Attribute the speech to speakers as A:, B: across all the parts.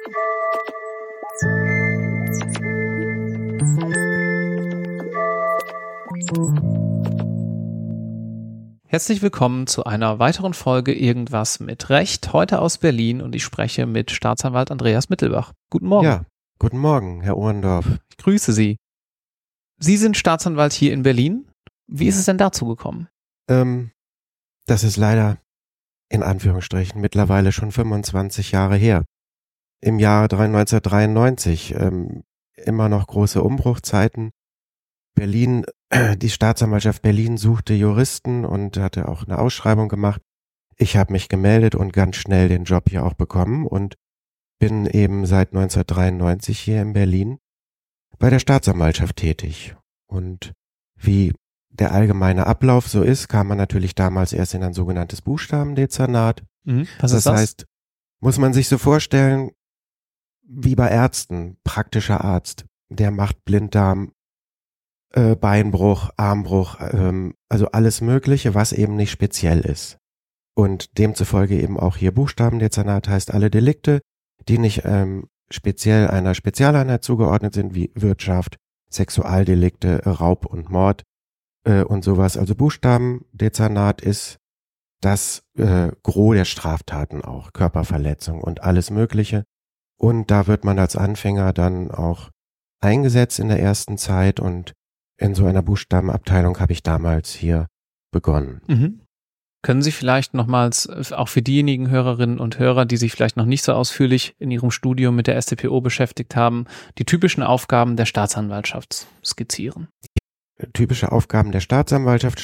A: Herzlich willkommen zu einer weiteren Folge Irgendwas mit Recht, heute aus Berlin, und ich spreche mit Staatsanwalt Andreas Mittelbach. Guten Morgen.
B: Ja, guten Morgen, Herr Ohrendorf.
A: Ich grüße Sie. Sie sind Staatsanwalt hier in Berlin. Wie ist es denn dazu gekommen?
B: Das ist leider in Anführungsstrichen mittlerweile schon 25 Jahre her. Im Jahre 1993, immer noch große Umbruchzeiten. Berlin, die Staatsanwaltschaft Berlin suchte Juristen und hatte auch eine Ausschreibung gemacht. Ich habe mich gemeldet und ganz schnell den Job hier auch bekommen und bin eben seit 1993 hier in Berlin bei der Staatsanwaltschaft tätig. Und wie der allgemeine Ablauf so ist, kam man natürlich damals erst in ein sogenanntes Buchstabendezernat.
A: Was ist das?
B: Das heißt, muss man sich so vorstellen, wie bei Ärzten, praktischer Arzt, der macht Blinddarm, Beinbruch, Armbruch, also alles Mögliche, was eben nicht speziell ist. Und demzufolge eben auch hier Buchstabendezernat heißt alle Delikte, die nicht speziell einer Spezialeinheit zugeordnet sind, wie Wirtschaft, Sexualdelikte, Raub und Mord und sowas. Also Buchstabendezernat ist das Gros der Straftaten auch, Körperverletzung und alles Mögliche. Und da wird man als Anfänger dann auch eingesetzt in der ersten Zeit, und in so einer Buchstabenabteilung habe ich damals hier begonnen.
A: Können Sie vielleicht nochmals, auch für diejenigen Hörerinnen und Hörer, die sich vielleicht noch nicht so ausführlich in ihrem Studium mit der StPO beschäftigt haben, die typischen Aufgaben der Staatsanwaltschaft skizzieren?
B: Typische Aufgaben der Staatsanwaltschaft,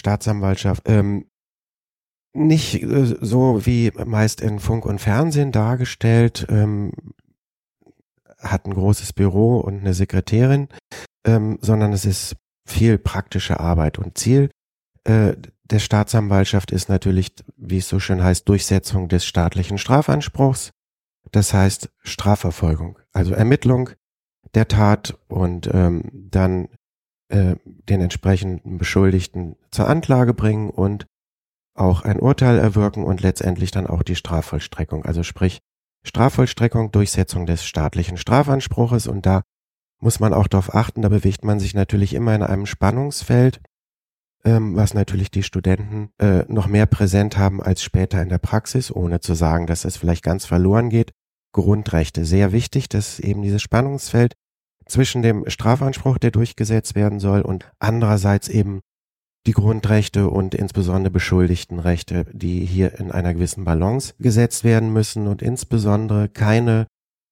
B: nicht so wie meist in Funk und Fernsehen dargestellt, hat ein großes Büro und eine Sekretärin, sondern es ist viel praktische Arbeit, und Ziel der Staatsanwaltschaft ist natürlich, wie es so schön heißt, Durchsetzung des staatlichen Strafanspruchs. Das heißt Strafverfolgung, also Ermittlung der Tat und dann den entsprechenden Beschuldigten zur Anklage bringen und auch ein Urteil erwirken und letztendlich dann auch die Strafvollstreckung, also sprich Strafvollstreckung, Durchsetzung des staatlichen Strafanspruches. Und da muss man auch darauf achten, da bewegt man sich natürlich immer in einem Spannungsfeld, was natürlich die Studenten noch mehr präsent haben als später in der Praxis, ohne zu sagen, dass es vielleicht ganz verloren geht. Grundrechte, sehr wichtig, dass eben dieses Spannungsfeld zwischen dem Strafanspruch, der durchgesetzt werden soll, und andererseits eben die Grundrechte und insbesondere Beschuldigtenrechte, die hier in einer gewissen Balance gesetzt werden müssen, und insbesondere keine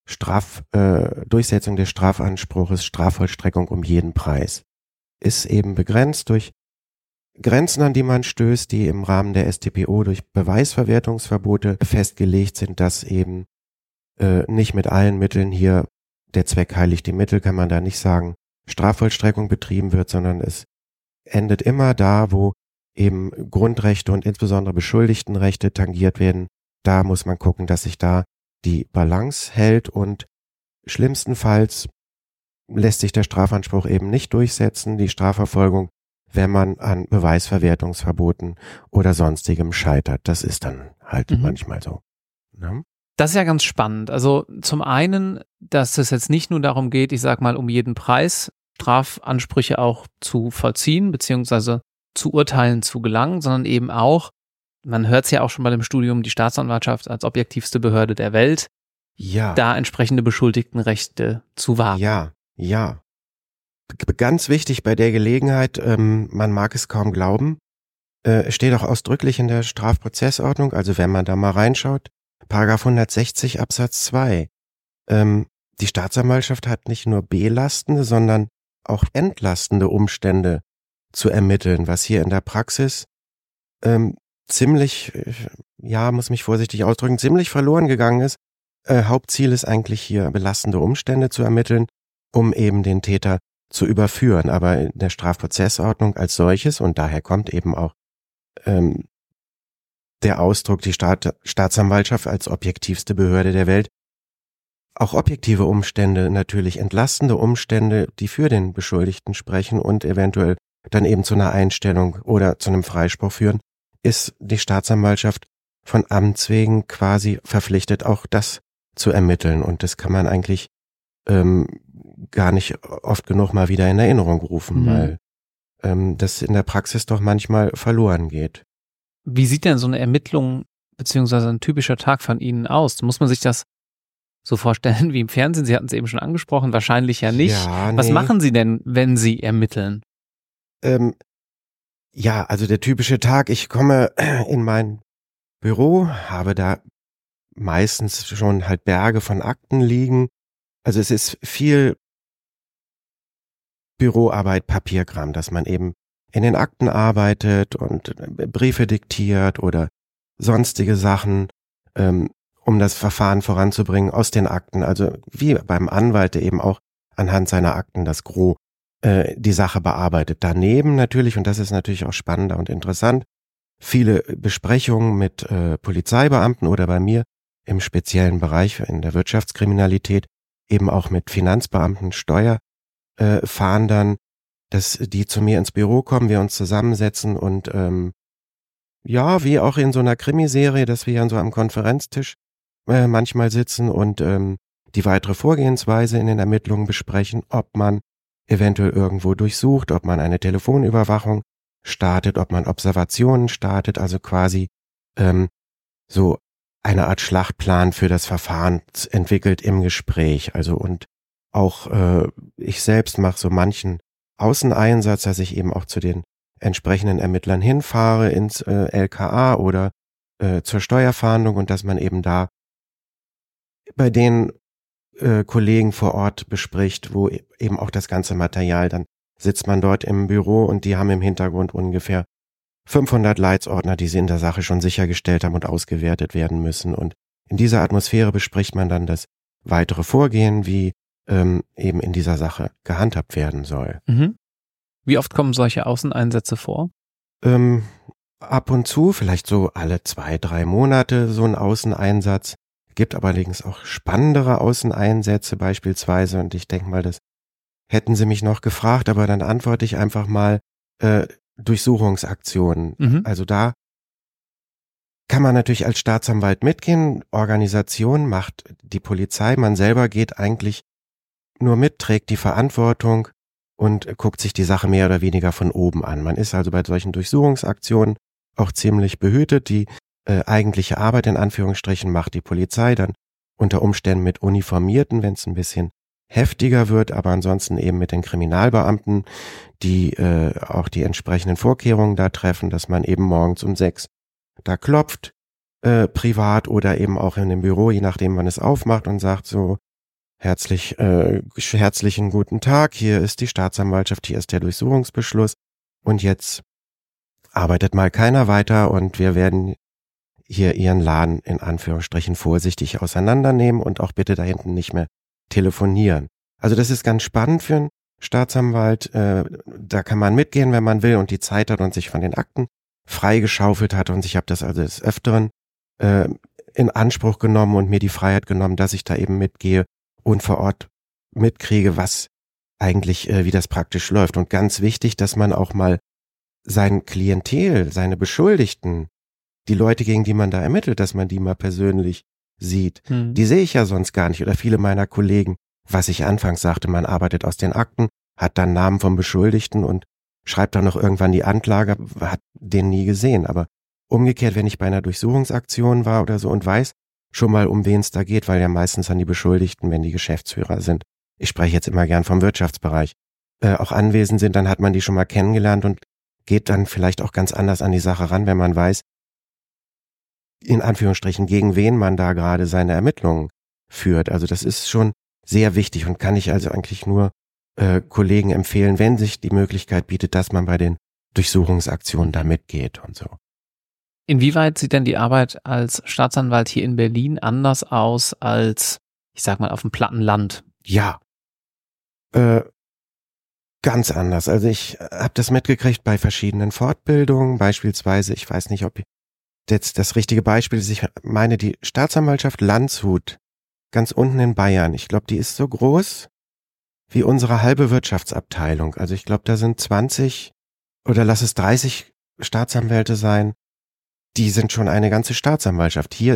B: Durchsetzung des Strafanspruches, Strafvollstreckung um jeden Preis. Ist eben begrenzt durch Grenzen, an die man stößt, die im Rahmen der StPO durch Beweisverwertungsverbote festgelegt sind, dass eben nicht mit allen Mitteln hier, der Zweck heiligt die Mittel, kann man da nicht sagen, Strafvollstreckung betrieben wird, sondern es endet immer da, wo eben Grundrechte und insbesondere Beschuldigtenrechte tangiert werden. Da muss man gucken, dass sich da die Balance hält, und schlimmstenfalls lässt sich der Strafanspruch eben nicht durchsetzen, die Strafverfolgung, wenn man an Beweisverwertungsverboten oder sonstigem scheitert. Das ist dann halt manchmal so. Ne?
A: Das ist ja ganz spannend. Also zum einen, dass es jetzt nicht nur darum geht, ich sag mal, um jeden Preis Strafansprüche auch zu vollziehen, beziehungsweise zu Urteilen zu gelangen, sondern eben auch, man hört es ja auch schon bei dem Studium, die Staatsanwaltschaft als objektivste Behörde der Welt, da entsprechende Beschuldigtenrechte zu wahren.
B: Ja. Ganz wichtig bei der Gelegenheit, man mag es kaum glauben, steht auch ausdrücklich in der Strafprozessordnung, also wenn man da mal reinschaut, Paragraph 160 Absatz 2. Die Staatsanwaltschaft hat nicht nur belastende, sondern auch entlastende Umstände zu ermitteln, was hier in der Praxis ziemlich, muss mich vorsichtig ausdrücken, ziemlich verloren gegangen ist. Hauptziel ist eigentlich hier, belastende Umstände zu ermitteln, um eben den Täter zu überführen. Aber in der Strafprozessordnung als solches, und daher kommt eben auch der Ausdruck, die Staatsanwaltschaft als objektivste Behörde der Welt, auch objektive Umstände, natürlich entlastende Umstände, die für den Beschuldigten sprechen und eventuell dann eben zu einer Einstellung oder zu einem Freispruch führen, ist die Staatsanwaltschaft von Amts wegen quasi verpflichtet, auch das zu ermitteln. Und das kann man eigentlich gar nicht oft genug mal wieder in Erinnerung rufen, weil das in der Praxis doch manchmal verloren geht.
A: Wie sieht denn so eine Ermittlung beziehungsweise ein typischer Tag von Ihnen aus? Muss man sich das so vorstellen wie im Fernsehen? Sie hatten es eben schon angesprochen, wahrscheinlich ja nicht.
B: Ja,
A: Was
B: nee.
A: machen Sie denn, wenn Sie ermitteln?
B: Ja, also der typische Tag, ich komme in mein Büro, habe da meistens schon halt Berge von Akten liegen. Also es ist viel Büroarbeit, Papierkram, dass man eben in den Akten arbeitet und Briefe diktiert oder sonstige Sachen, um das Verfahren voranzubringen aus den Akten. Also wie beim Anwalt, der eben auch anhand seiner Akten das Gros die Sache bearbeitet. Daneben natürlich, und das ist natürlich auch spannender und interessant, viele Besprechungen mit Polizeibeamten oder bei mir im speziellen Bereich in der Wirtschaftskriminalität eben auch mit Finanzbeamten, Steuerfahndern, dass die zu mir ins Büro kommen, wir uns zusammensetzen und ja, wie auch in so einer Krimiserie, dass wir ja so am Konferenztisch manchmal sitzen und die weitere Vorgehensweise in den Ermittlungen besprechen, ob man eventuell irgendwo durchsucht, ob man eine Telefonüberwachung startet, ob man Observationen startet, also quasi so eine Art Schlachtplan für das Verfahren entwickelt im Gespräch. Also und auch ich selbst mache so manchen Außeneinsatz, dass ich eben auch zu den entsprechenden Ermittlern hinfahre ins LKA oder zur Steuerfahndung und dass man eben da bei den Kollegen vor Ort bespricht, wo eben auch das ganze Material, dann sitzt man dort im Büro und die haben im Hintergrund ungefähr 500 Leitsordner, die sie in der Sache schon sichergestellt haben und ausgewertet werden müssen. Und in dieser Atmosphäre bespricht man dann das weitere Vorgehen, wie eben in dieser Sache gehandhabt werden soll.
A: Mhm. Wie oft kommen solche Außeneinsätze vor?
B: Ab und zu, vielleicht so alle 2-3 Monate so ein Außeneinsatz. Gibt allerdings auch spannendere Außeneinsätze beispielsweise und ich denke mal, das hätten Sie mich noch gefragt, aber dann antworte ich einfach mal Durchsuchungsaktionen.
A: Mhm.
B: Also da kann man natürlich als Staatsanwalt mitgehen, Organisation macht die Polizei, man selber geht eigentlich nur mit, trägt die Verantwortung und guckt sich die Sache mehr oder weniger von oben an. Man ist also bei solchen Durchsuchungsaktionen auch ziemlich behütet. Die eigentliche Arbeit in Anführungsstrichen macht die Polizei dann unter Umständen mit Uniformierten, wenn es ein bisschen heftiger wird, aber ansonsten eben mit den Kriminalbeamten, die auch die entsprechenden Vorkehrungen da treffen, dass man eben morgens um 6 da klopft, privat oder eben auch in dem Büro, je nachdem wann es aufmacht und sagt so, herzlichen guten Tag, hier ist die Staatsanwaltschaft, hier ist der Durchsuchungsbeschluss und jetzt arbeitet mal keiner weiter und wir werden hier Ihren Laden in Anführungsstrichen vorsichtig auseinandernehmen und auch bitte da hinten nicht mehr telefonieren. Also das ist ganz spannend für einen Staatsanwalt, da kann man mitgehen, wenn man will und die Zeit hat und sich von den Akten freigeschaufelt hat und ich habe das also des Öfteren in Anspruch genommen und mir die Freiheit genommen, dass ich da eben mitgehe und vor Ort mitkriege, was eigentlich, wie das praktisch läuft. Und ganz wichtig, dass man auch mal sein Klientel, seine Beschuldigten, die Leute, gegen die man da ermittelt, dass man die mal persönlich sieht. Die sehe ich ja sonst gar nicht oder viele meiner Kollegen, was ich anfangs sagte, man arbeitet aus den Akten, hat dann Namen vom Beschuldigten und schreibt dann noch irgendwann die Anklage, hat den nie gesehen. Aber umgekehrt, wenn ich bei einer Durchsuchungsaktion war oder so und weiß schon mal, um wen es da geht, weil ja meistens an die Beschuldigten, wenn die Geschäftsführer sind, ich spreche jetzt immer gern vom Wirtschaftsbereich, auch anwesend sind, dann hat man die schon mal kennengelernt und geht dann vielleicht auch ganz anders an die Sache ran, wenn man weiß, in Anführungsstrichen, gegen wen man da gerade seine Ermittlungen führt. Also das ist schon sehr wichtig und kann ich also eigentlich nur Kollegen empfehlen, wenn sich die Möglichkeit bietet, dass man bei den Durchsuchungsaktionen da mitgeht und so.
A: Inwieweit sieht denn die Arbeit als Staatsanwalt hier in Berlin anders aus als, ich sag mal, auf dem platten Land?
B: Ja, ganz anders. Also ich habe das mitgekriegt bei verschiedenen Fortbildungen, beispielsweise, ich weiß nicht, ob jetzt das richtige Beispiel ist, ich meine die Staatsanwaltschaft Landshut, ganz unten in Bayern, ich glaube, die ist so groß wie unsere halbe Wirtschaftsabteilung. Also ich glaube, da sind 20 oder lass es 30 Staatsanwälte sein, die sind schon eine ganze Staatsanwaltschaft. Hier ist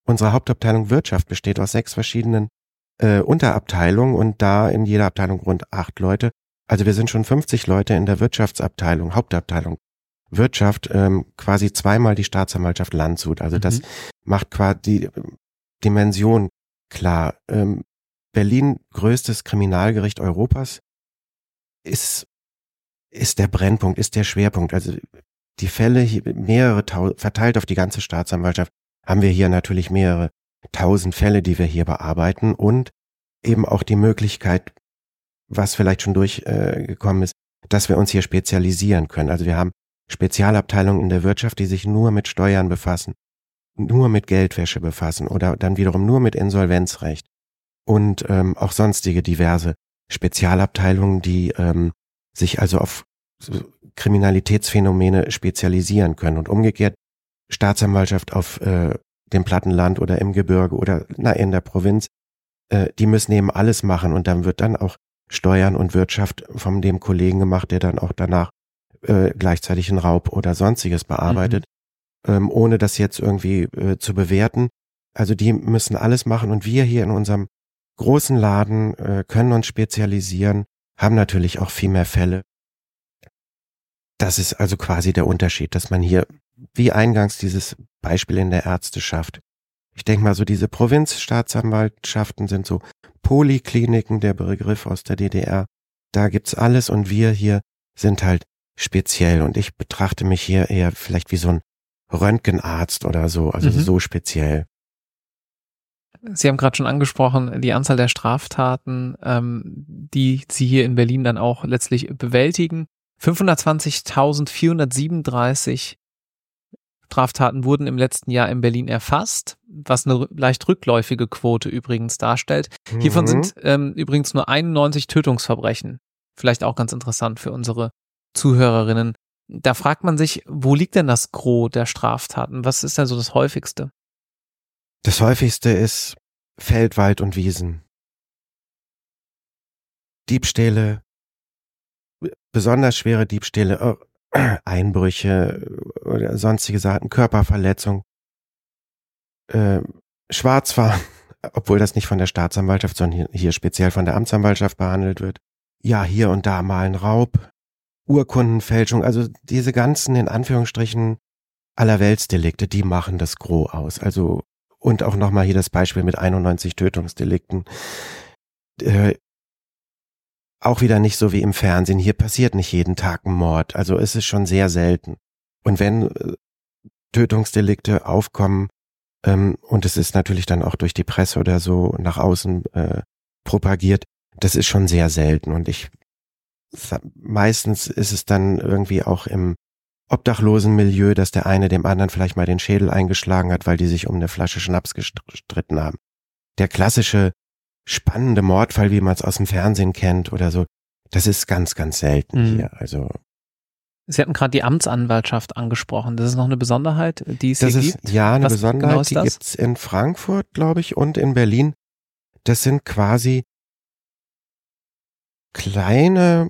B: unsere Hauptabteilung Wirtschaft besteht aus 6 verschiedenen Unterabteilungen und da in jeder Abteilung rund 8 Leute. Also wir sind schon 50 Leute in der Wirtschaftsabteilung, Hauptabteilung Wirtschaft, quasi 2-mal die Staatsanwaltschaft Landshut. Also das macht quasi die Dimension klar. Berlin, größtes Kriminalgericht Europas, ist der Brennpunkt, ist der Schwerpunkt. Also die Fälle, verteilt auf die ganze Staatsanwaltschaft, haben wir hier natürlich mehrere 1000 Fälle, die wir hier bearbeiten und eben auch die Möglichkeit, was vielleicht schon durchgekommen ist, dass wir uns hier spezialisieren können. Also wir haben Spezialabteilungen in der Wirtschaft, die sich nur mit Steuern befassen, nur mit Geldwäsche befassen oder dann wiederum nur mit Insolvenzrecht und auch sonstige diverse Spezialabteilungen, die sich also auf Kriminalitätsphänomene spezialisieren können und umgekehrt Staatsanwaltschaft auf dem Plattenland oder im Gebirge oder in der Provinz, die müssen eben alles machen und dann wird dann auch Steuern und Wirtschaft von dem Kollegen gemacht, der dann auch danach gleichzeitig einen Raub oder sonstiges bearbeitet, ohne das jetzt irgendwie zu bewerten. Also die müssen alles machen und wir hier in unserem großen Laden können uns spezialisieren, haben natürlich auch viel mehr Fälle. Das ist also quasi der Unterschied, dass man hier, wie eingangs dieses Beispiel in der Ärzteschaft, ich denke mal so diese Provinzstaatsanwaltschaften sind so Polikliniken, der Begriff aus der DDR, da gibt's alles und wir hier sind halt speziell und ich betrachte mich hier eher vielleicht wie so ein Röntgenarzt oder so, also so speziell.
A: Sie haben gerade schon angesprochen, die Anzahl der Straftaten, die Sie hier in Berlin dann auch letztlich bewältigen. 520.437 Straftaten wurden im letzten Jahr in Berlin erfasst, was eine leicht rückläufige Quote übrigens darstellt. Hiervon sind übrigens nur 91 Tötungsverbrechen. Vielleicht auch ganz interessant für unsere Zuhörerinnen. Da fragt man sich, wo liegt denn das Gros der Straftaten? Was ist denn so das Häufigste?
B: Das häufigste ist Feld, Wald und Wiesen. Diebstähle, besonders schwere Diebstähle, Einbrüche oder sonstige Sachen, Körperverletzung, Schwarzfahren, obwohl das nicht von der Staatsanwaltschaft, sondern hier speziell von der Amtsanwaltschaft behandelt wird. Ja, hier und da mal ein Raub, Urkundenfälschung, also diese ganzen, in Anführungsstrichen, Allerweltsdelikte, die machen das Gros aus. Also, und auch nochmal hier das Beispiel mit 91 Tötungsdelikten. Auch wieder nicht so wie im Fernsehen. Hier passiert nicht jeden Tag ein Mord. Also es ist schon sehr selten. Und wenn Tötungsdelikte aufkommen, und es ist natürlich dann auch durch die Presse oder so nach außen propagiert, das ist schon sehr selten. Und meistens ist es dann irgendwie auch im obdachlosen Milieu, dass der eine dem anderen vielleicht mal den Schädel eingeschlagen hat, weil die sich um eine Flasche Schnaps gestritten haben. Der klassische spannende Mordfall, wie man es aus dem Fernsehen kennt oder so, das ist ganz, ganz selten hier. Also
A: Sie hatten gerade die Amtsanwaltschaft angesprochen. Das ist noch eine Besonderheit, die es hier gibt?
B: Ja, eine Besonderheit, die gibt's in Frankfurt, glaube ich, und in Berlin. Das sind quasi kleine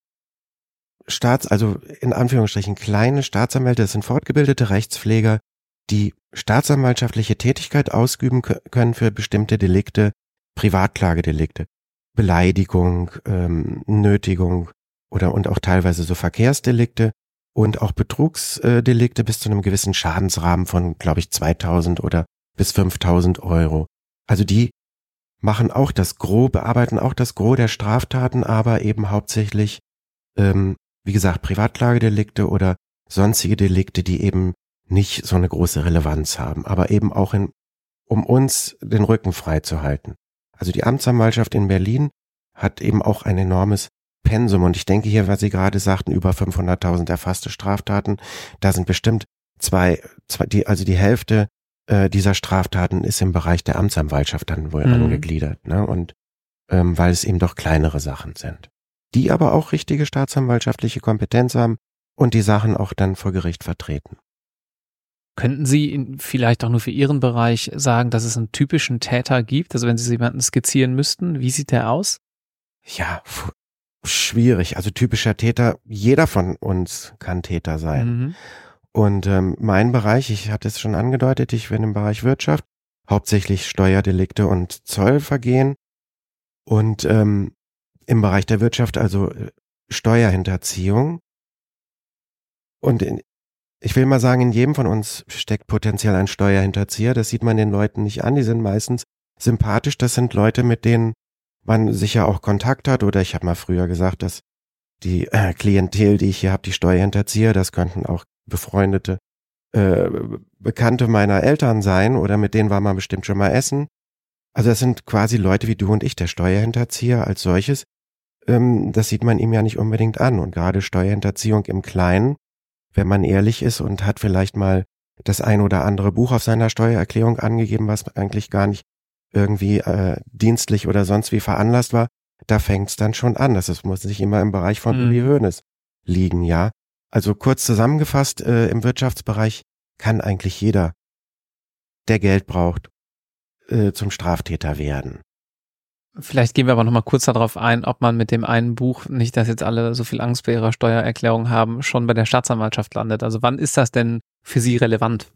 B: also in Anführungsstrichen kleine Staatsanwälte, das sind fortgebildete Rechtspfleger, die staatsanwaltschaftliche Tätigkeit ausüben können für bestimmte Delikte, Privatklagedelikte, Beleidigung, Nötigung und auch teilweise so Verkehrsdelikte und auch Betrugsdelikte bis zu einem gewissen Schadensrahmen von, glaube ich, 2.000 oder bis 5.000 Euro. Also die machen auch das Gros, bearbeiten auch das Gros der Straftaten, aber eben hauptsächlich wie gesagt, Privatklagedelikte oder sonstige Delikte, die eben nicht so eine große Relevanz haben, aber eben auch um uns den Rücken frei zu halten. Also die Amtsanwaltschaft in Berlin hat eben auch ein enormes Pensum und ich denke hier, was Sie gerade sagten, über 500.000 erfasste Straftaten, da sind bestimmt die Hälfte dieser Straftaten ist im Bereich der Amtsanwaltschaft dann wohl angegliedert, ne? Und weil es eben doch kleinere Sachen sind, die aber auch richtige staatsanwaltschaftliche Kompetenz haben und die Sachen auch dann vor Gericht vertreten.
A: Könnten Sie vielleicht auch nur für Ihren Bereich sagen, dass es einen typischen Täter gibt? Also wenn Sie jemanden skizzieren müssten, wie sieht der aus?
B: Ja, schwierig. Also typischer Täter, jeder von uns kann Täter sein. Und mein Bereich, ich hatte es schon angedeutet, ich bin im Bereich Wirtschaft hauptsächlich Steuerdelikte und Zollvergehen und im Bereich der Wirtschaft also Steuerhinterziehung. Und ich will mal sagen, in jedem von uns steckt potenziell ein Steuerhinterzieher. Das sieht man den Leuten nicht an. Die sind meistens sympathisch. Das sind Leute, mit denen man sicher auch Kontakt hat. Oder ich habe mal früher gesagt, dass die Klientel, die ich hier habe, die Steuerhinterzieher, das könnten auch befreundete Bekannte meiner Eltern sein. Oder mit denen war man bestimmt schon mal essen. Also das sind quasi Leute wie du und ich, der Steuerhinterzieher als solches. Das sieht man ihm ja nicht unbedingt an. Und gerade Steuerhinterziehung im Kleinen, wenn man ehrlich ist und hat vielleicht mal das ein oder andere Buch auf seiner Steuererklärung angegeben, was eigentlich gar nicht irgendwie dienstlich oder sonst wie veranlasst war, da fängt es dann schon an. Das muss nicht immer im Bereich von Uli Hoeneß liegen, ja. Also kurz zusammengefasst, im Wirtschaftsbereich kann eigentlich jeder, der Geld braucht, zum Straftäter werden.
A: Vielleicht gehen wir aber nochmal kurz darauf ein, ob man mit dem einen Buch, nicht dass jetzt alle so viel Angst bei ihrer Steuererklärung haben, schon bei der Staatsanwaltschaft landet. Also wann ist das denn für Sie relevant?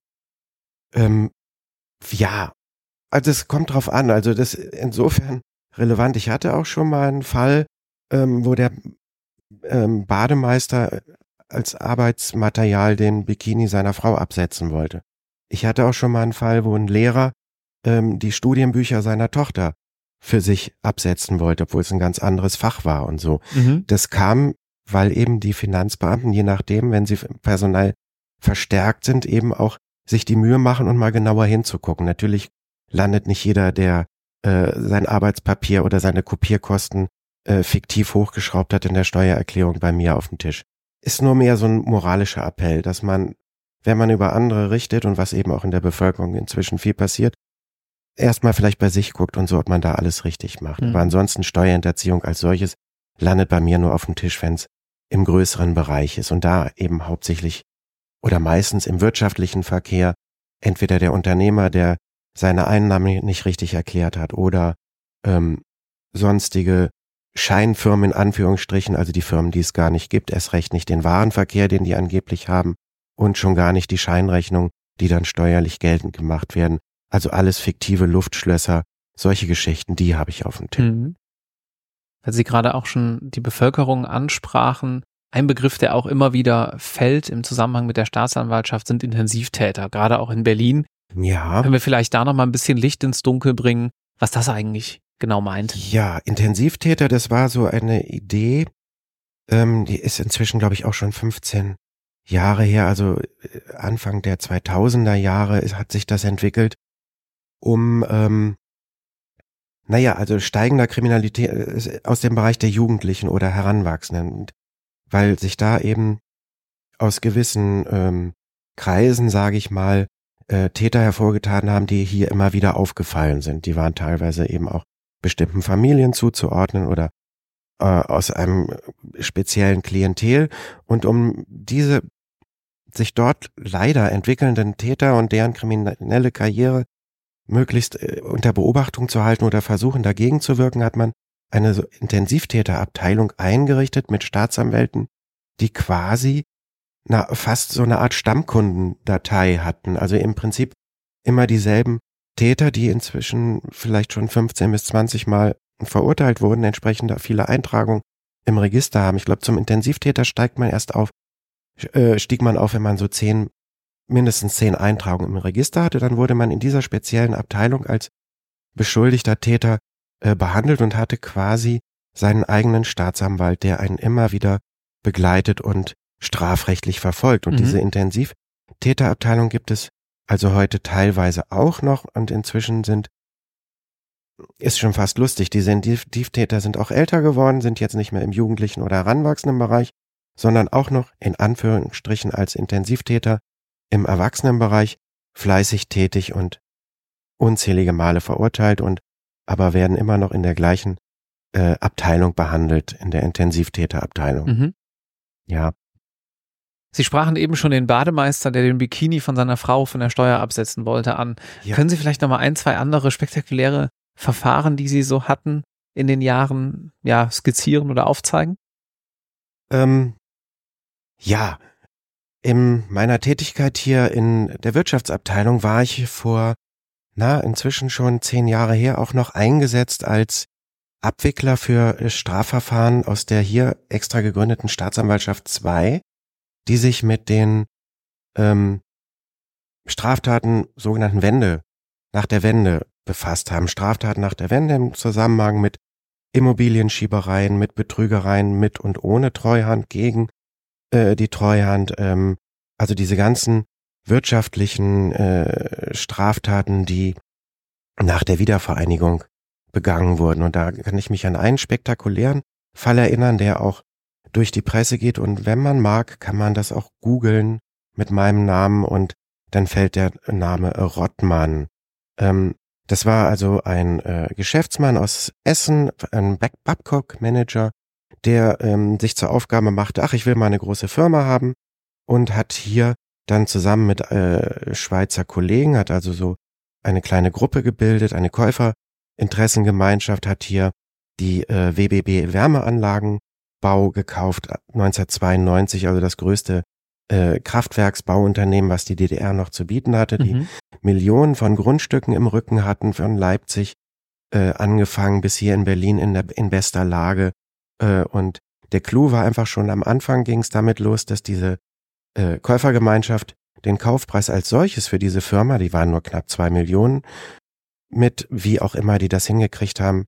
B: Ja, also es kommt drauf an. Also das ist insofern relevant. Ich hatte auch schon mal einen Fall, wo der Bademeister als Arbeitsmaterial den Bikini seiner Frau absetzen wollte. Ich hatte auch schon mal einen Fall, wo ein Lehrer die Studienbücher seiner Tochter für sich absetzen wollte, obwohl es ein ganz anderes Fach war und so. Das kam, weil eben die Finanzbeamten, je nachdem, wenn sie personell verstärkt sind, eben auch sich die Mühe machen und mal genauer hinzugucken. Natürlich landet nicht jeder, der sein Arbeitspapier oder seine Kopierkosten fiktiv hochgeschraubt hat in der Steuererklärung bei mir auf dem Tisch. Ist nur mehr so ein moralischer Appell, dass man, wenn man über andere richtet und was eben auch in der Bevölkerung inzwischen viel passiert, erstmal vielleicht bei sich guckt und so, ob man da alles richtig macht. Aber ansonsten Steuerhinterziehung als solches landet bei mir nur auf dem Tisch, wenn es im größeren Bereich ist und da eben hauptsächlich oder meistens im wirtschaftlichen Verkehr entweder der Unternehmer, der seine Einnahmen nicht richtig erklärt hat oder sonstige Scheinfirmen in Anführungsstrichen, also die Firmen, die es gar nicht gibt, erst recht nicht den Warenverkehr, den die angeblich haben und schon gar nicht die Scheinrechnung, die dann steuerlich geltend gemacht werden. Also alles fiktive Luftschlösser, solche Geschichten, die habe ich auf dem Tisch.
A: Weil Sie gerade auch schon die Bevölkerung ansprachen, ein Begriff, der auch immer wieder fällt im Zusammenhang mit der Staatsanwaltschaft, sind Intensivtäter, gerade auch in Berlin.
B: Ja.
A: Können wir vielleicht da noch mal ein bisschen Licht ins Dunkel bringen, was das eigentlich genau meint?
B: Ja, Intensivtäter, das war so eine Idee, die ist inzwischen, glaube ich, auch schon 15 Jahre her, also Anfang der 2000er Jahre hat sich das entwickelt, um, also steigender Kriminalität aus dem Bereich der Jugendlichen oder Heranwachsenden, und weil sich da eben aus gewissen Kreisen, sage ich mal, Täter hervorgetan haben, die hier immer wieder aufgefallen sind. Die waren teilweise eben auch bestimmten Familien zuzuordnen oder aus einem speziellen Klientel. Und um diese sich dort leider entwickelnden Täter und deren kriminelle Karriere möglichst unter Beobachtung zu halten oder versuchen dagegen zu wirken, hat man eine so Intensivtäterabteilung eingerichtet mit Staatsanwälten, die quasi fast so eine Art Stammkundendatei hatten. Also im Prinzip immer dieselben Täter, die inzwischen vielleicht schon 15 bis 20 Mal verurteilt wurden, entsprechend viele Eintragungen im Register haben. Ich glaube, zum Intensivtäter stieg man auf, wenn man so mindestens 10 Eintragungen im Register hatte. Dann wurde man in dieser speziellen Abteilung als beschuldigter Täter behandelt und hatte quasi seinen eigenen Staatsanwalt, der einen immer wieder begleitet und strafrechtlich verfolgt. Und diese Intensivtäterabteilung gibt es also heute teilweise auch noch und inzwischen ist schon fast lustig, diese Intensivtäter sind auch älter geworden, sind jetzt nicht mehr im jugendlichen oder heranwachsenden Bereich, sondern auch noch in Anführungsstrichen als Intensivtäter im Erwachsenenbereich fleißig tätig und unzählige Male verurteilt aber werden immer noch in der gleichen Abteilung behandelt, in der Intensivtäterabteilung. Ja.
A: Sie sprachen eben schon den Bademeister, der den Bikini von seiner Frau von der Steuer absetzen wollte, an. Ja. Können Sie vielleicht noch mal 1, 2 andere spektakuläre Verfahren, die Sie so hatten in den Jahren, skizzieren oder aufzeigen?
B: Ja, in meiner Tätigkeit hier in der Wirtschaftsabteilung war ich vor inzwischen schon 10 Jahre her auch noch eingesetzt als Abwickler für Strafverfahren aus der hier extra gegründeten Staatsanwaltschaft 2, die sich mit den Straftaten sogenannten nach der Wende befasst haben. Straftaten nach der Wende im Zusammenhang mit Immobilienschiebereien, mit Betrügereien, mit und ohne Treuhand, gegen die Treuhand, also diese ganzen wirtschaftlichen Straftaten, die nach der Wiedervereinigung begangen wurden. Und da kann ich mich an einen spektakulären Fall erinnern, der auch durch die Presse geht. Und wenn man mag, kann man das auch googeln mit meinem Namen und dann fällt der Name Rottmann. Das war also ein Geschäftsmann aus Essen, ein Babcock-Manager, der sich zur Aufgabe machte, ich will mal eine große Firma haben, und hat hier dann zusammen mit Schweizer Kollegen, hat also so eine kleine Gruppe gebildet, eine Käuferinteressengemeinschaft, hat hier die WBB Wärmeanlagenbau gekauft, 1992, also das größte Kraftwerksbauunternehmen, was die DDR noch zu bieten hatte, die Millionen von Grundstücken im Rücken hatten, von Leipzig angefangen bis hier in Berlin in bester Lage. Und der Clou war einfach schon am Anfang, ging es damit los, dass diese Käufergemeinschaft den Kaufpreis als solches für diese Firma, die waren nur knapp 2 Millionen, mit, wie auch immer die das hingekriegt haben,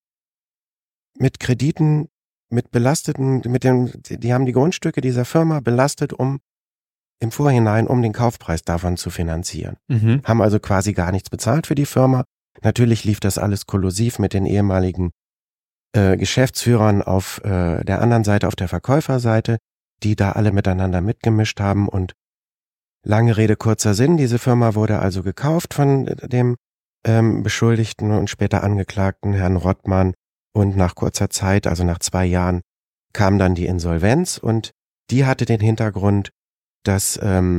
B: mit Krediten, mit belasteten, die haben die Grundstücke dieser Firma belastet, um im Vorhinein, um den Kaufpreis davon zu finanzieren. Haben also quasi gar nichts bezahlt für die Firma. Natürlich lief das alles kollusiv mit den ehemaligen Geschäftsführern auf der anderen Seite, auf der Verkäuferseite, die da alle miteinander mitgemischt haben. Und lange Rede, kurzer Sinn, diese Firma wurde also gekauft von dem Beschuldigten und später Angeklagten Herrn Rottmann. Und nach kurzer Zeit, also nach 2 Jahren, kam dann die Insolvenz, und die hatte den Hintergrund, dass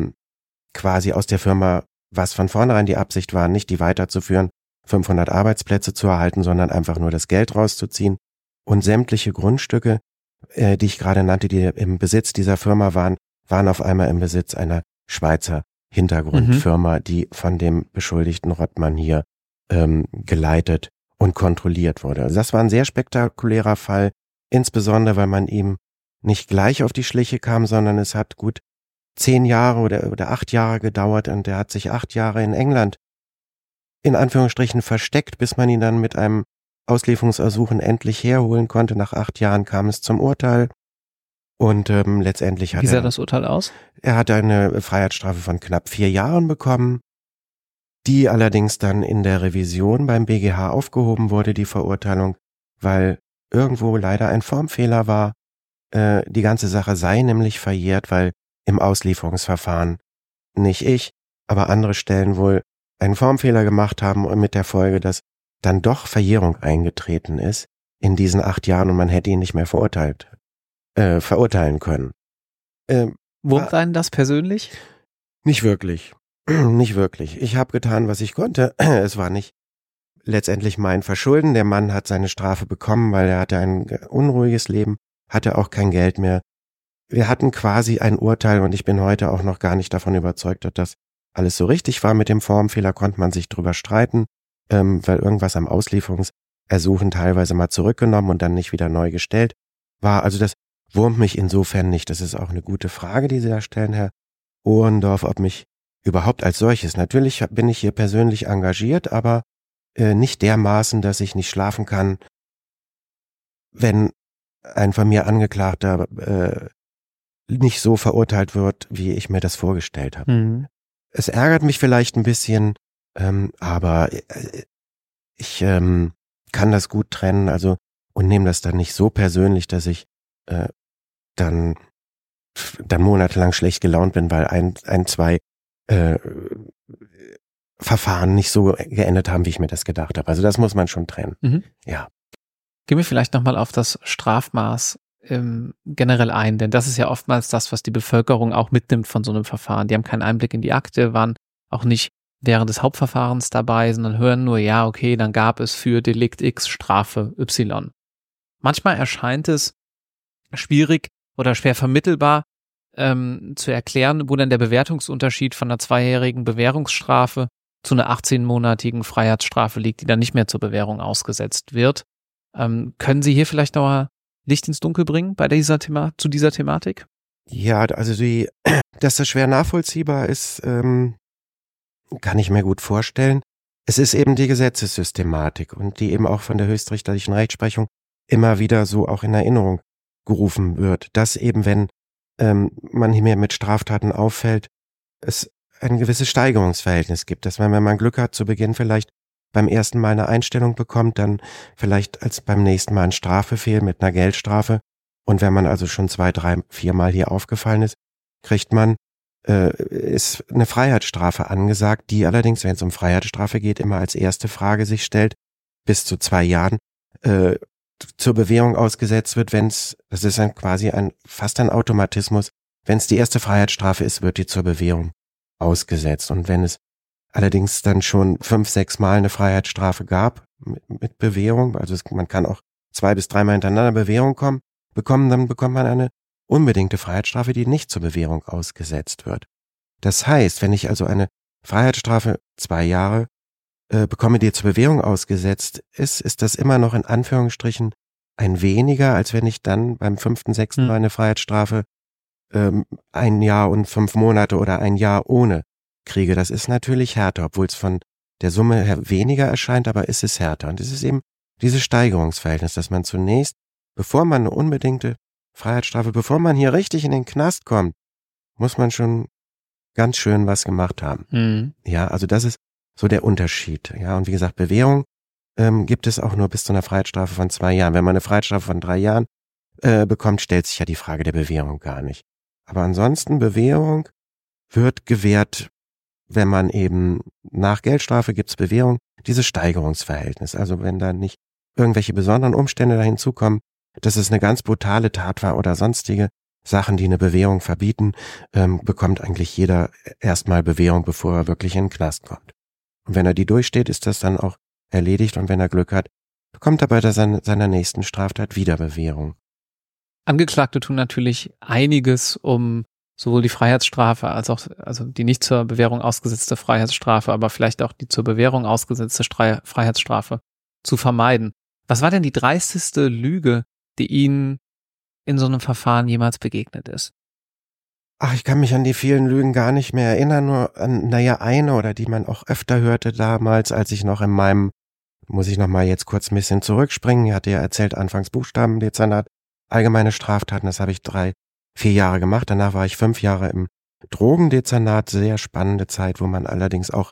B: quasi aus der Firma, was von vornherein die Absicht war, nicht die weiterzuführen, 500 Arbeitsplätze zu erhalten, sondern einfach nur das Geld rauszuziehen, und sämtliche Grundstücke, die ich gerade nannte, die im Besitz dieser Firma waren auf einmal im Besitz einer Schweizer Hintergrundfirma, die von dem beschuldigten Rottmann hier geleitet und kontrolliert wurde. Also das war ein sehr spektakulärer Fall, insbesondere weil man ihm nicht gleich auf die Schliche kam, sondern es hat gut 10 Jahre oder 8 Jahre gedauert, und er hat sich 8 Jahre in England in Anführungsstrichen versteckt, bis man ihn dann mit einem Auslieferungsersuchen endlich herholen konnte. Nach 8 Jahren kam es zum Urteil, und letztendlich
A: Wie sah das Urteil aus?
B: Er hat eine Freiheitsstrafe von knapp 4 Jahren bekommen, die allerdings dann in der Revision beim BGH aufgehoben wurde, die Verurteilung, weil irgendwo leider ein Formfehler war. Die ganze Sache sei nämlich verjährt, weil im Auslieferungsverfahren nicht ich, aber andere Stellen wohl einen Formfehler gemacht haben, und mit der Folge, dass dann doch Verjährung eingetreten ist in diesen 8 Jahren, und man hätte ihn nicht mehr verurteilen können.
A: Wurmt einen das persönlich?
B: Nicht wirklich. Nicht wirklich. Ich habe getan, was ich konnte. Es war nicht letztendlich mein Verschulden. Der Mann hat seine Strafe bekommen, weil er hatte ein unruhiges Leben, hatte auch kein Geld mehr. Wir hatten quasi ein Urteil, und ich bin heute auch noch gar nicht davon überzeugt, dass das alles so richtig war. Mit dem Formfehler konnte man sich drüber streiten, weil irgendwas am Auslieferungsersuchen teilweise mal zurückgenommen und dann nicht wieder neu gestellt war. Also das wurmt mich insofern nicht. Das ist auch eine gute Frage, die Sie da stellen, Herr Ohrendorf, ob mich überhaupt als solches. Natürlich bin ich hier persönlich engagiert, aber nicht dermaßen, dass ich nicht schlafen kann, wenn ein von mir Angeklagter nicht so verurteilt wird, wie ich mir das vorgestellt habe. Es ärgert mich vielleicht ein bisschen, aber ich kann das gut trennen, also, und nehme das dann nicht so persönlich, dass ich dann monatelang schlecht gelaunt bin, weil zwei Verfahren nicht so geendet haben, wie ich mir das gedacht habe. Also das muss man schon trennen. Ja.
A: Gehen wir vielleicht nochmal auf das Strafmaß generell ein, denn das ist ja oftmals das, was die Bevölkerung auch mitnimmt von so einem Verfahren. Die haben keinen Einblick in die Akte, waren auch nicht während des Hauptverfahrens dabei, sondern hören nur, ja, okay, dann gab es für Delikt X Strafe Y. Manchmal erscheint es schwierig oder schwer vermittelbar zu erklären, wo dann der Bewertungsunterschied von einer 2-jährigen Bewährungsstrafe zu einer 18-monatigen Freiheitsstrafe liegt, die dann nicht mehr zur Bewährung ausgesetzt wird. Können Sie hier vielleicht noch mal Licht ins Dunkel bringen zu dieser Thematik?
B: Ja, also dass das schwer nachvollziehbar ist, kann ich mir gut vorstellen. Es ist eben die Gesetzessystematik und die eben auch von der höchstrichterlichen Rechtsprechung immer wieder so auch in Erinnerung gerufen wird, dass eben, wenn man hier mit Straftaten auffällt, es ein gewisses Steigerungsverhältnis gibt, dass man, wenn man Glück hat, zu Beginn vielleicht beim ersten Mal eine Einstellung bekommt, dann vielleicht als beim nächsten Mal ein Strafbefehl mit einer Geldstrafe. Und wenn man also schon 2, 3, 4 Mal hier aufgefallen ist, ist eine Freiheitsstrafe angesagt, die allerdings, wenn es um Freiheitsstrafe geht, immer als erste Frage sich stellt, bis zu 2 Jahren zur Bewährung ausgesetzt wird, das ist dann quasi fast ein Automatismus, wenn es die erste Freiheitsstrafe ist, wird die zur Bewährung ausgesetzt. Und wenn es allerdings dann schon 5, 6 Mal eine Freiheitsstrafe gab mit Bewährung, also man kann auch 2 bis 3 Mal hintereinander Bewährung bekommen, dann bekommt man eine unbedingte Freiheitsstrafe, die nicht zur Bewährung ausgesetzt wird. Das heißt, wenn ich also eine Freiheitsstrafe 2 Jahre bekomme, die zur Bewährung ausgesetzt ist das immer noch in Anführungsstrichen ein weniger, als wenn ich dann beim 5., 6. Mal eine Freiheitsstrafe 1 Jahr und 5 Monate oder 1 Jahr ohne kriege. Das ist natürlich härter, obwohl es von der Summe her weniger erscheint, aber ist es härter. Und es ist eben dieses Steigerungsverhältnis, dass man zunächst, bevor man eine unbedingte Freiheitsstrafe, bevor man hier richtig in den Knast kommt, muss man schon ganz schön was gemacht haben.
A: Mhm.
B: Ja, also das ist so der Unterschied. Ja, und wie gesagt, Bewährung gibt es auch nur bis zu einer Freiheitsstrafe von 2 Jahren. Wenn man eine Freiheitsstrafe von 3 Jahren bekommt, stellt sich ja die Frage der Bewährung gar nicht. Aber ansonsten, Bewährung wird gewährt, wenn man eben nach Geldstrafe gibt's Bewährung, dieses Steigerungsverhältnis. Also wenn da nicht irgendwelche besonderen Umstände da hinzukommen, dass es eine ganz brutale Tat war oder sonstige Sachen, die eine Bewährung verbieten, bekommt eigentlich jeder erstmal Bewährung, bevor er wirklich in den Knast kommt. Und wenn er die durchsteht, ist das dann auch erledigt und wenn er Glück hat, bekommt er bei seiner nächsten Straftat wieder Bewährung.
A: Angeklagte tun natürlich einiges, um sowohl die Freiheitsstrafe als auch, also die nicht zur Bewährung ausgesetzte Freiheitsstrafe, aber vielleicht auch die zur Bewährung ausgesetzte Freiheitsstrafe zu vermeiden. Was war denn die dreisteste Lüge, die Ihnen in so einem Verfahren jemals begegnet ist?
B: Ach, ich kann mich an die vielen Lügen gar nicht mehr erinnern, nur an, eine oder die man auch öfter hörte damals, als ich noch muss ich noch mal jetzt kurz ein bisschen zurückspringen, ich hatte ja erzählt, anfangs Buchstabendezernat, allgemeine Straftaten, das habe ich 3, 4 Jahre gemacht, danach war ich 5 Jahre im Drogendezernat, sehr spannende Zeit, wo man allerdings auch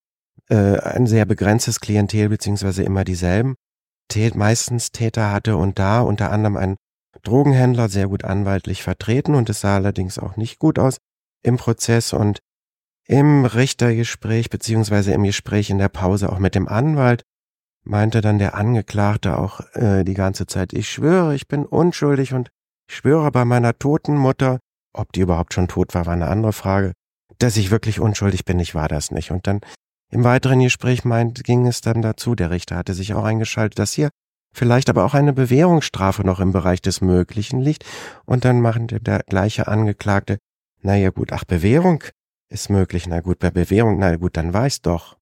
B: ein sehr begrenztes Klientel, beziehungsweise immer dieselben, meistens Täter hatte und da unter anderem ein Drogenhändler, sehr gut anwaltlich vertreten und es sah allerdings auch nicht gut aus im Prozess und im Richtergespräch beziehungsweise im Gespräch in der Pause auch mit dem Anwalt meinte dann der Angeklagte auch die ganze Zeit, ich schwöre, ich bin unschuldig und ich schwöre bei meiner toten Mutter, ob die überhaupt schon tot war eine andere Frage, dass ich wirklich unschuldig bin, ich war das nicht. Und dann im weiteren Gespräch ging es dann dazu, der Richter hatte sich auch eingeschaltet, dass hier vielleicht aber auch eine Bewährungsstrafe noch im Bereich des Möglichen liegt. Und dann der gleiche Angeklagte, naja gut, Bewährung ist möglich. Na gut, bei Bewährung, na gut, dann war ich's doch.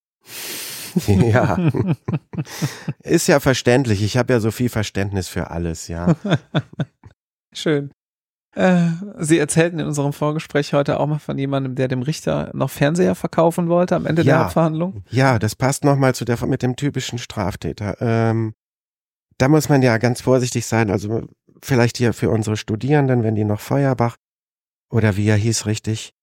B: Ja, ist ja verständlich. Ich habe ja so viel Verständnis für alles, ja.
A: Schön. Sie erzählten in unserem Vorgespräch heute auch mal von jemandem, der dem Richter noch Fernseher verkaufen wollte am Ende der Hauptverhandlung.
B: Ja, das passt nochmal mit dem typischen Straftäter. Da muss man ja ganz vorsichtig sein, also vielleicht hier für unsere Studierenden, wenn die noch Feuerbach oder wie er hieß richtig,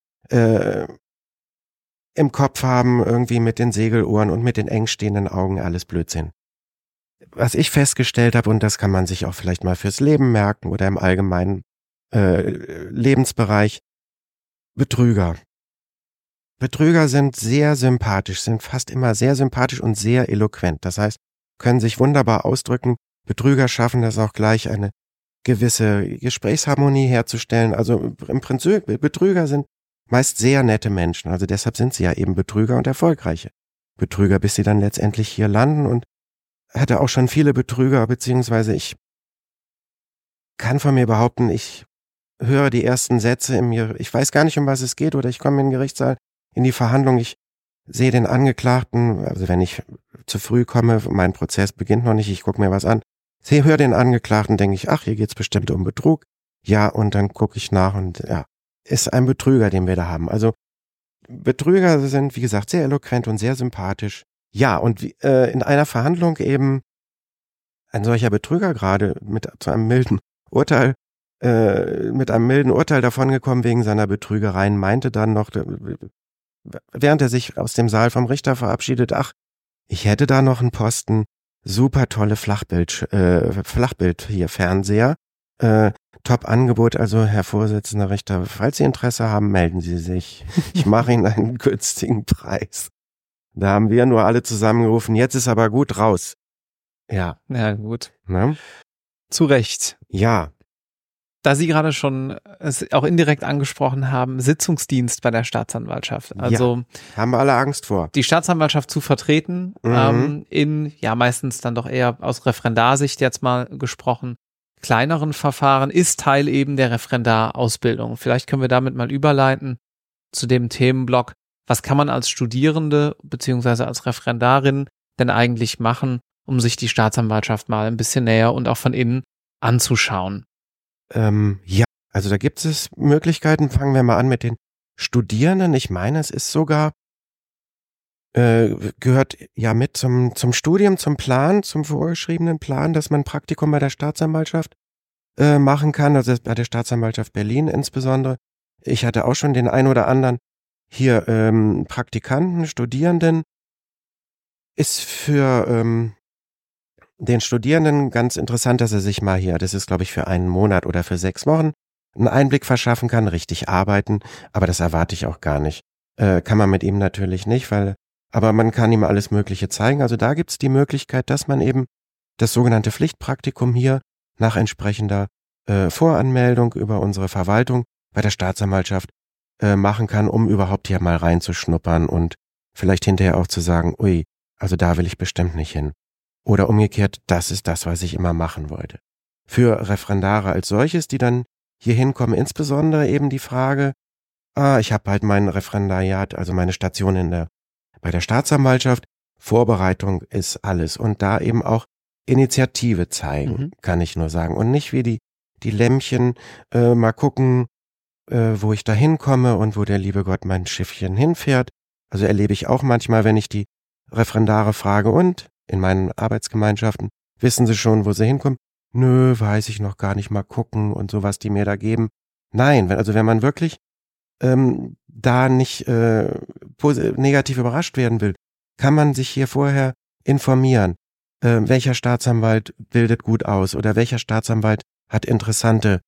B: im Kopf haben, irgendwie mit den Segelohren und mit den eng stehenden Augen, alles Blödsinn. Was ich festgestellt habe, und das kann man sich auch vielleicht mal fürs Leben merken oder im allgemeinen Lebensbereich, Betrüger. Betrüger sind sehr sympathisch, sind fast immer sehr sympathisch und sehr eloquent. Das heißt, können sich wunderbar ausdrücken. Betrüger schaffen das auch gleich, eine gewisse Gesprächsharmonie herzustellen. Also im Prinzip, Betrüger sind meist sehr nette Menschen. Also deshalb sind sie ja eben Betrüger und erfolgreiche Betrüger, bis sie dann letztendlich hier landen. Und hatte auch schon viele Betrüger, beziehungsweise ich kann von mir behaupten, ich höre die ersten Sätze ich weiß gar nicht, um was es geht, oder ich komme in den Gerichtssaal, in die Verhandlung, ich sehe den Angeklagten, also wenn ich zu früh komme, mein Prozess beginnt noch nicht, ich gucke mir was an, höre den Angeklagten, denke ich, ach, hier geht's bestimmt um Betrug. Ja, und dann gucke ich nach und ja, ist ein Betrüger, den wir da haben. Also Betrüger sind, wie gesagt, sehr eloquent und sehr sympathisch. Ja, und in einer Verhandlung eben ein solcher Betrüger gerade mit einem milden Urteil davongekommen wegen seiner Betrügereien, meinte dann noch, während er sich aus dem Saal vom Richter verabschiedet, ach, ich hätte da noch einen Posten, super tolle Flachbild hier, Fernseher, Top-Angebot, also Herr Vorsitzender Richter, falls Sie Interesse haben, melden Sie sich. Ich mache Ihnen einen günstigen Preis. Da haben wir nur alle zusammengerufen, jetzt ist aber gut raus. Ja.
A: Ja, gut.
B: Ne?
A: Zu Recht.
B: Ja.
A: Da Sie gerade schon es auch indirekt angesprochen haben, Sitzungsdienst bei der Staatsanwaltschaft. Also
B: haben wir alle Angst vor.
A: Die Staatsanwaltschaft zu vertreten, in, ja meistens dann doch eher aus Referendarsicht jetzt mal gesprochen, kleineren Verfahren, ist Teil eben der Referendarausbildung. Vielleicht können wir damit mal überleiten zu dem Themenblock, was kann man als Studierende beziehungsweise als Referendarin denn eigentlich machen, um sich die Staatsanwaltschaft mal ein bisschen näher und auch von innen anzuschauen?
B: Ja, also da gibt es Möglichkeiten. Fangen wir mal an mit den Studierenden. Ich meine, es ist sogar, gehört ja mit zum Studium, zum Plan, zum vorgeschriebenen Plan, dass man ein Praktikum bei der Staatsanwaltschaft machen kann, also bei der Staatsanwaltschaft Berlin insbesondere. Ich hatte auch schon den ein oder anderen hier Praktikanten, Studierenden. Ist für den Studierenden ganz interessant, dass er sich mal hier, das ist glaube ich für einen Monat oder für 6 Wochen, einen Einblick verschaffen kann, richtig arbeiten, aber das erwarte ich auch gar nicht. Kann man mit ihm natürlich nicht, aber man kann ihm alles Mögliche zeigen. Also da gibt es die Möglichkeit, dass man eben das sogenannte Pflichtpraktikum hier nach entsprechender Voranmeldung über unsere Verwaltung bei der Staatsanwaltschaft machen kann, um überhaupt hier mal reinzuschnuppern und vielleicht hinterher auch zu sagen, ui, also da will ich bestimmt nicht hin. Oder umgekehrt, das ist das, was ich immer machen wollte. Für Referendare als solches, die dann hier hinkommen, insbesondere eben die Frage, ich habe halt mein Referendariat, also meine Station bei der Staatsanwaltschaft, Vorbereitung ist alles und da eben auch Initiative zeigen, kann ich nur sagen. Und nicht wie die Lämmchen mal gucken, wo ich da hinkomme und wo der liebe Gott mein Schiffchen hinfährt. Also erlebe ich auch manchmal, wenn ich die Referendare frage und in meinen Arbeitsgemeinschaften, wissen Sie schon, wo Sie hinkommen? Nö, weiß ich noch gar nicht, mal gucken und so, was die mir da geben. Nein, wenn man wirklich da nicht negativ überrascht werden will, kann man sich hier vorher informieren, welcher Staatsanwalt bildet gut aus oder welcher Staatsanwalt hat interessantes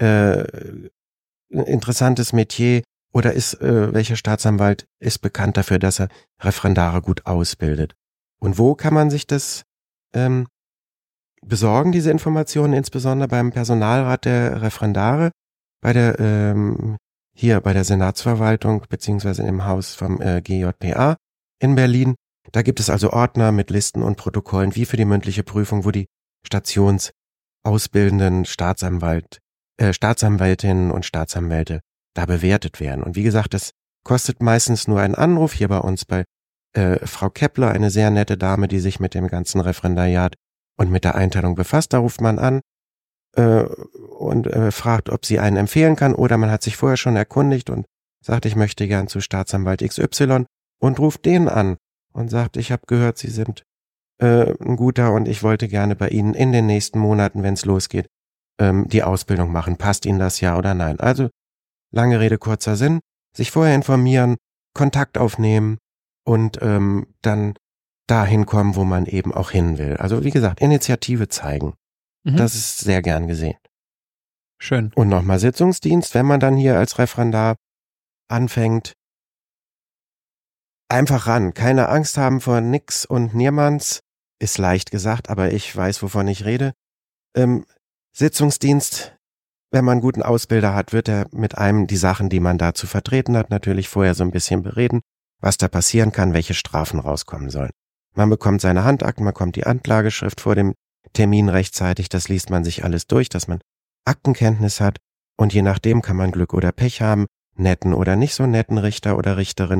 B: Metier oder welcher Staatsanwalt ist bekannt dafür, dass er Referendare gut ausbildet. Und wo kann man sich das besorgen, diese Informationen, insbesondere beim Personalrat der Referendare, bei der Senatsverwaltung beziehungsweise im Haus vom GJPA in Berlin. Da gibt es also Ordner mit Listen und Protokollen wie für die mündliche Prüfung, wo die stationsausbildenden Staatsanwältinnen und Staatsanwälte da bewertet werden. Und wie gesagt, das kostet meistens nur einen Anruf hier bei uns bei Frau Kepler, eine sehr nette Dame, die sich mit dem ganzen Referendariat und mit der Einteilung befasst. Da ruft man an und fragt, ob sie einen empfehlen kann, oder man hat sich vorher schon erkundigt und sagt, ich möchte gern zu Staatsanwalt XY und ruft den an und sagt, ich habe gehört, Sie sind ein guter und ich wollte gerne bei Ihnen in den nächsten Monaten, wenn es losgeht, die Ausbildung machen. Passt Ihnen das, ja oder nein? Also lange Rede, kurzer Sinn, sich vorher informieren, Kontakt aufnehmen und dann dahin kommen, wo man eben auch hin will. Also wie gesagt, Initiative zeigen. Das ist sehr gern gesehen.
A: Schön.
B: Und nochmal Sitzungsdienst, wenn man dann hier als Referendar anfängt, einfach ran. Keine Angst haben vor nix und niemands, ist leicht gesagt, aber ich weiß, wovon ich rede. Sitzungsdienst, wenn man einen guten Ausbilder hat, wird er mit einem die Sachen, die man da zu vertreten hat, natürlich vorher so ein bisschen bereden, was da passieren kann, welche Strafen rauskommen sollen. Man bekommt seine Handakten, man bekommt die Anklageschrift vor dem Termin rechtzeitig, das liest man sich alles durch, dass man Aktenkenntnis hat, und je nachdem kann man Glück oder Pech haben, netten oder nicht so netten Richter oder Richterin,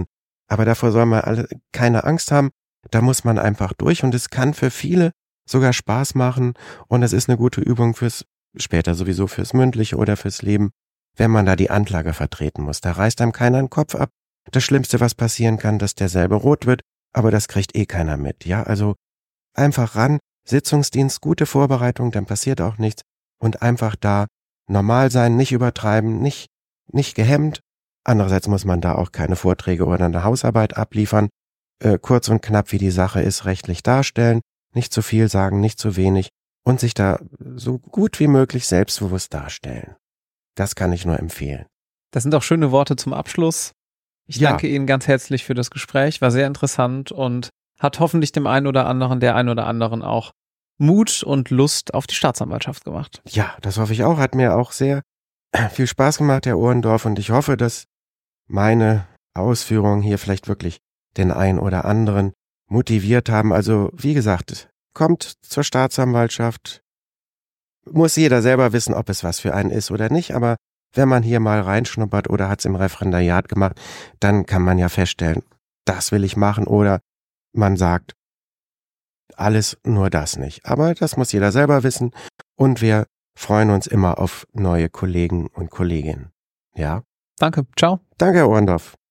B: Aber davor soll man alle keine Angst haben. Da muss man einfach durch und es kann für viele sogar Spaß machen und es ist eine gute Übung fürs später sowieso fürs Mündliche oder fürs Leben, wenn man da die Anklage vertreten muss. Da reißt einem keiner den Kopf ab. Das Schlimmste, was passieren kann, dass derselbe rot wird, aber das kriegt eh keiner mit. Ja, also einfach ran, Sitzungsdienst, gute Vorbereitung, dann passiert auch nichts und einfach da normal sein, nicht übertreiben, nicht gehemmt. Andererseits muss man da auch keine Vorträge oder eine Hausarbeit abliefern. Kurz und knapp, wie die Sache ist, rechtlich darstellen, nicht zu viel sagen, nicht zu wenig und sich da so gut wie möglich selbstbewusst darstellen. Das kann ich nur empfehlen.
A: Das sind auch schöne Worte zum Abschluss. Ich danke Ihnen ganz herzlich für das Gespräch, war sehr interessant und hat hoffentlich dem einen oder anderen auch Mut und Lust auf die Staatsanwaltschaft gemacht.
B: Ja, das hoffe ich auch. Hat mir auch sehr viel Spaß gemacht, Herr Ohrendorf, und ich hoffe, dass meine Ausführungen hier vielleicht wirklich den einen oder anderen motiviert haben. Also, wie gesagt, kommt zur Staatsanwaltschaft. Muss jeder selber wissen, ob es was für einen ist oder nicht, aber wenn man hier mal reinschnuppert oder hat es im Referendariat gemacht, dann kann man ja feststellen, das will ich machen oder man sagt, alles nur das nicht. Aber das muss jeder selber wissen und wir freuen uns immer auf neue Kollegen und Kolleginnen. Ja?
A: Danke, ciao.
B: Danke, Herr Ohrendorf.